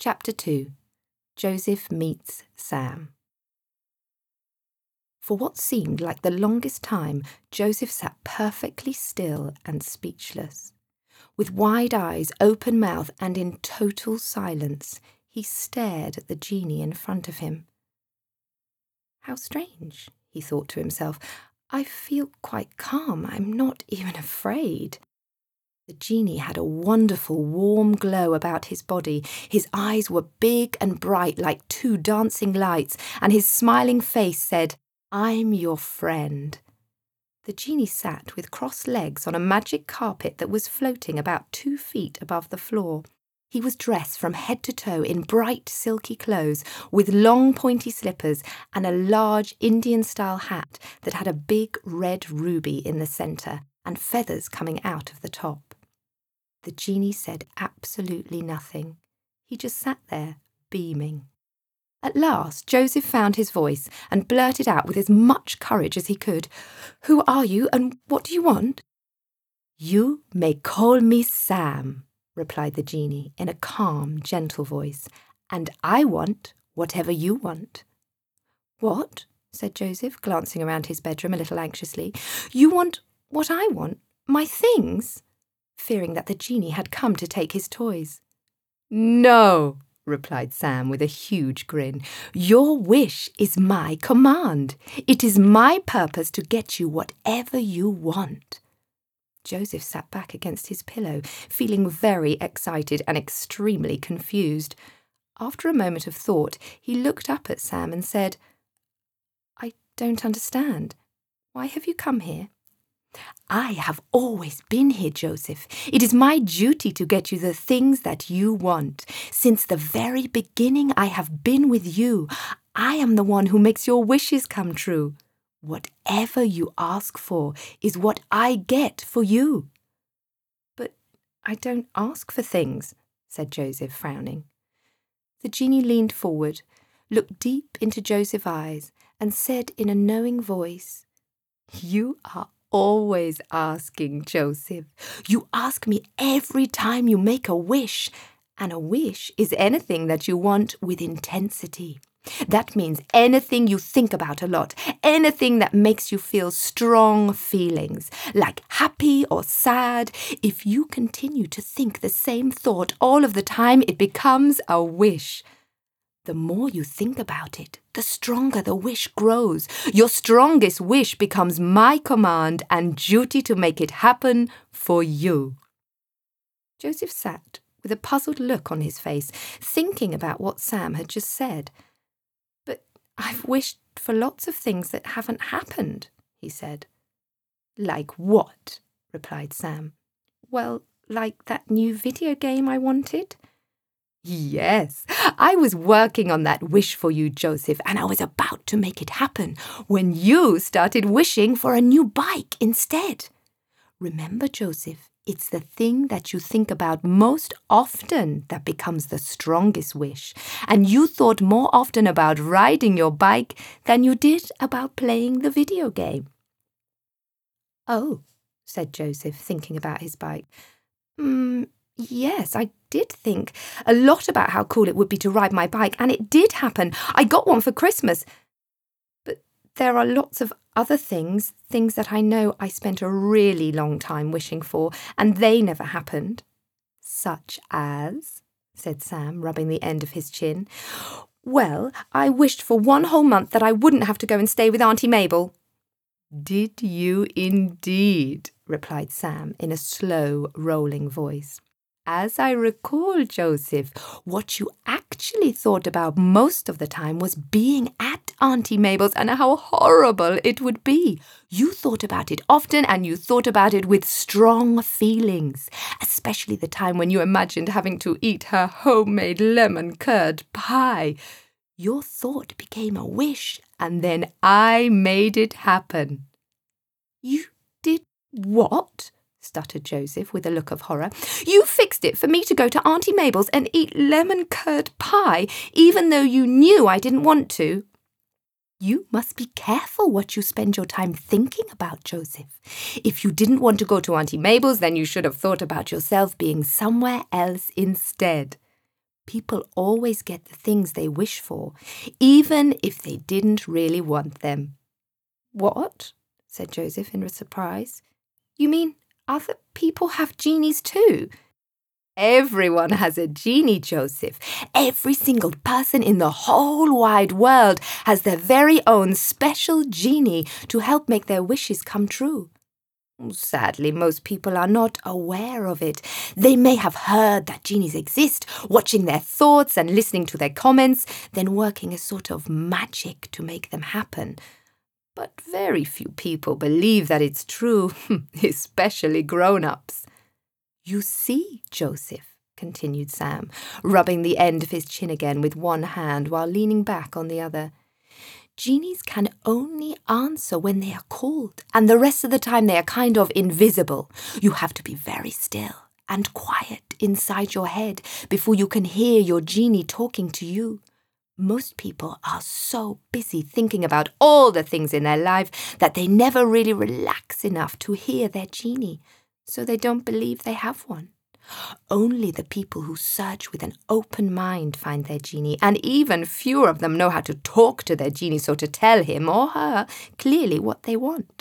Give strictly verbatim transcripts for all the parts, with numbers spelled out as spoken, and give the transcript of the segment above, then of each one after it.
Chapter two. Joseph Meets Sam. For what seemed like the longest time, Joseph sat perfectly still and speechless. With wide eyes, open mouth, and in total silence, he stared at the genie in front of him. How strange, he thought to himself. I feel quite calm. I'm not even afraid. The genie had a wonderful warm glow about his body. His eyes were big and bright like two dancing lights, and his smiling face said, "I'm your friend." The genie sat with crossed legs on a magic carpet that was floating about two feet above the floor. He was dressed from head to toe in bright silky clothes, with long pointy slippers and a large Indian-style hat that had a big red ruby in the centre and feathers coming out of the top. The genie said absolutely nothing. He just sat there, beaming. At last, Joseph found his voice and blurted out with as much courage as he could, "Who are you and what do you want?" "You may call me Sam," replied the genie in a calm, gentle voice, "and I want whatever you want." "What?" said Joseph, glancing around his bedroom a little anxiously. "You want what I want? My things?" fearing that the genie had come to take his toys. "No," replied Sam with a huge grin. "Your wish is my command. It is my purpose to get you whatever you want." Joseph sat back against his pillow, feeling very excited and extremely confused. After a moment of thought, he looked up at Sam and said, "I don't understand. Why have you come here?" "I have always been here, Joseph. It is my duty to get you the things that you want. Since the very beginning, I have been with you. I am the one who makes your wishes come true. Whatever you ask for is what I get for you." "But I don't ask for things," said Joseph, frowning. The genie leaned forward, looked deep into Joseph's eyes, and said in a knowing voice, "You are always asking, Joseph. You ask me every time you make a wish, and a wish is anything that you want with intensity. That means anything you think about a lot, anything that makes you feel strong feelings, like happy or sad. If you continue to think the same thought all of the time, it becomes a wish. The more you think about it, the stronger the wish grows. Your strongest wish becomes my command and duty to make it happen for you." Joseph sat with a puzzled look on his face, thinking about what Sam had just said. "But I've wished for lots of things that haven't happened," he said. "Like what?" replied Sam. "Well, like that new video game I wanted." "Yes, I was working on that wish for you, Joseph, and I was about to make it happen when you started wishing for a new bike instead. Remember, Joseph, it's the thing that you think about most often that becomes the strongest wish, and you thought more often about riding your bike than you did about playing the video game." "Oh," said Joseph, thinking about his bike. Mm, yes, I did think a lot about how cool it would be to ride my bike, and it did happen. I got one for Christmas. But there are lots of other things, things that I know I spent a really long time wishing for, and they never happened." "Such as?" said Sam, rubbing the end of his chin. "Well, I wished for one whole month that I wouldn't have to go and stay with Auntie Mabel." "Did you indeed?" replied Sam in a slow, rolling voice. "As I recall, Joseph, what you actually thought about most of the time was being at Auntie Mabel's and how horrible it would be. You thought about it often, and you thought about it with strong feelings, especially the time when you imagined having to eat her homemade lemon curd pie. Your thought became a wish, and then I made it happen." "You did what?" stuttered Joseph with a look of horror. "You fixed it for me to go to Auntie Mabel's and eat lemon curd pie, even though you knew I didn't want to." "You must be careful what you spend your time thinking about, Joseph. If you didn't want to go to Auntie Mabel's, then you should have thought about yourself being somewhere else instead. People always get the things they wish for, even if they didn't really want them. What? Said Joseph in surprise. You mean other people have genies too? Everyone has a genie, Joseph. Every single person in the whole wide world has their very own special genie to help make their wishes come true. Sadly, most people are not aware of it. They may have heard that genies exist, watching their thoughts and listening to their comments, then working a sort of magic to make them happen. But very few people believe that it's true, especially grown-ups. You see, Joseph, continued Sam, rubbing the end of his chin again with one hand while leaning back on the other. Genies can only answer when they are called, and the rest of the time they are kind of invisible. You have to be very still and quiet inside your head before you can hear your genie talking to you. Most people are so busy thinking about all the things in their life that they never really relax enough to hear their genie, so they don't believe they have one. Only the people who search with an open mind find their genie, and even fewer of them know how to talk to their genie so to tell him or her clearly what they want.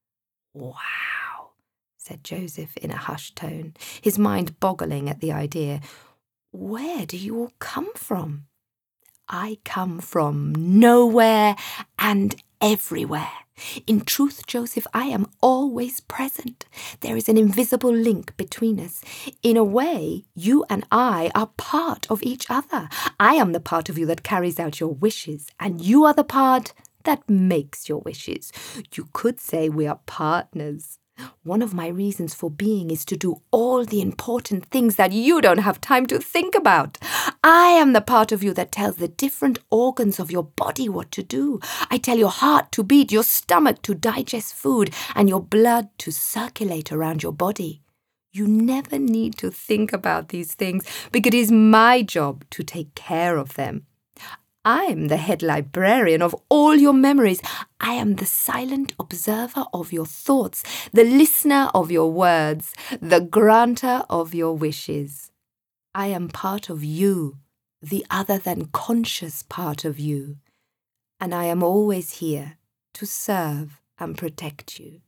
Wow, said Joseph in a hushed tone, his mind boggling at the idea. Where do you all come from? I come from nowhere and everywhere. In truth, Joseph, I am always present. There is an invisible link between us. In a way, you and I are part of each other. I am the part of you that carries out your wishes, and you are the part that makes your wishes. You could say we are partners. One of my reasons for being is to do all the important things that you don't have time to think about. I am the part of you that tells the different organs of your body what to do. I tell your heart to beat, your stomach to digest food, and your blood to circulate around your body. You never need to think about these things because it is my job to take care of them. I am the head librarian of all your memories. I am the silent observer of your thoughts, the listener of your words, the granter of your wishes. I am part of you, the other than conscious part of you, and I am always here to serve and protect you.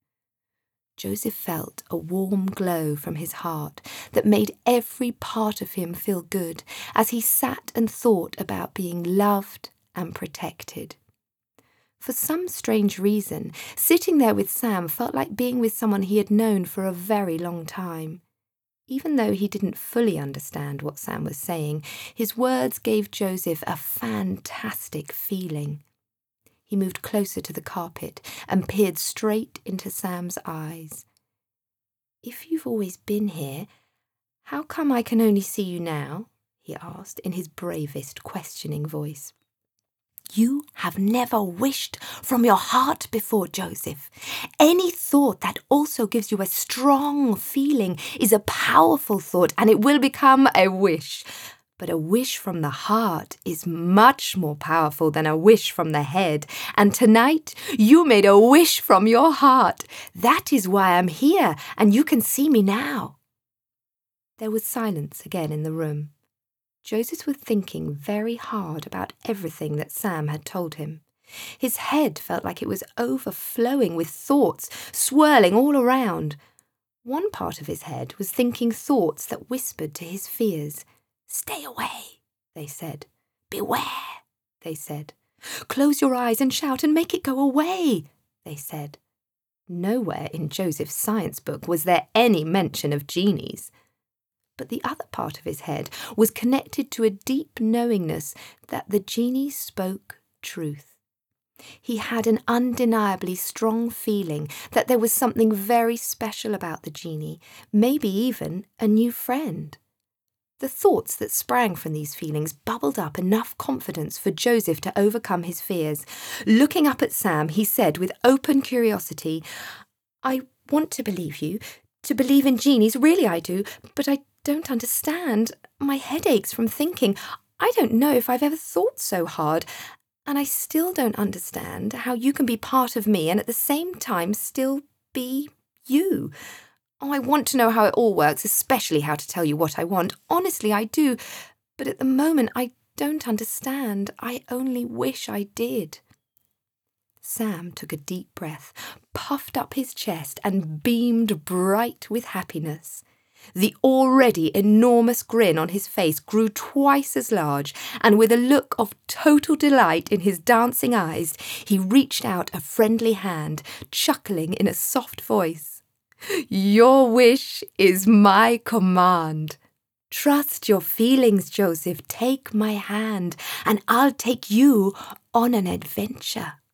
Joseph felt a warm glow from his heart that made every part of him feel good as he sat and thought about being loved and protected. For some strange reason, sitting there with Sam felt like being with someone he had known for a very long time. Even though he didn't fully understand what Sam was saying, his words gave Joseph a fantastic feeling. He moved closer to the carpet and peered straight into Sam's eyes. If you've always been here, how come I can only see you now? He asked in his bravest, questioning voice. You have never wished from your heart before, Joseph. Any thought that also gives you a strong feeling is a powerful thought, and it will become a wish. But a wish from the heart is much more powerful than a wish from the head. And tonight, you made a wish from your heart. That is why I'm here, and you can see me now. There was silence again in the room. Joseph was thinking very hard about everything that Sam had told him. His head felt like it was overflowing with thoughts, swirling all around. One part of his head was thinking thoughts that whispered to his fears. Stay away, they said. Beware, they said. Close your eyes and shout and make it go away, they said. Nowhere in Joseph's science book was there any mention of genies. But the other part of his head was connected to a deep knowingness that the genie spoke truth. He had an undeniably strong feeling that there was something very special about the genie, maybe even a new friend. The thoughts that sprang from these feelings bubbled up enough confidence for Joseph to overcome his fears. Looking up at Sam, he said with open curiosity, I want to believe you, to believe in genies, really I do, but I don't understand. My head aches from thinking. I don't know if I've ever thought so hard, and I still don't understand how you can be part of me and at the same time still be you. Oh, I want to know how it all works, especially how to tell you what I want. Honestly, I do. But at the moment I don't understand. I only wish I did." Sam took a deep breath, puffed up his chest, and beamed bright with happiness. The already enormous grin on his face grew twice as large, and with a look of total delight in his dancing eyes, he reached out a friendly hand, chuckling in a soft voice. "Your wish is my command. Trust your feelings, Joseph. Take my hand, and I'll take you on an adventure."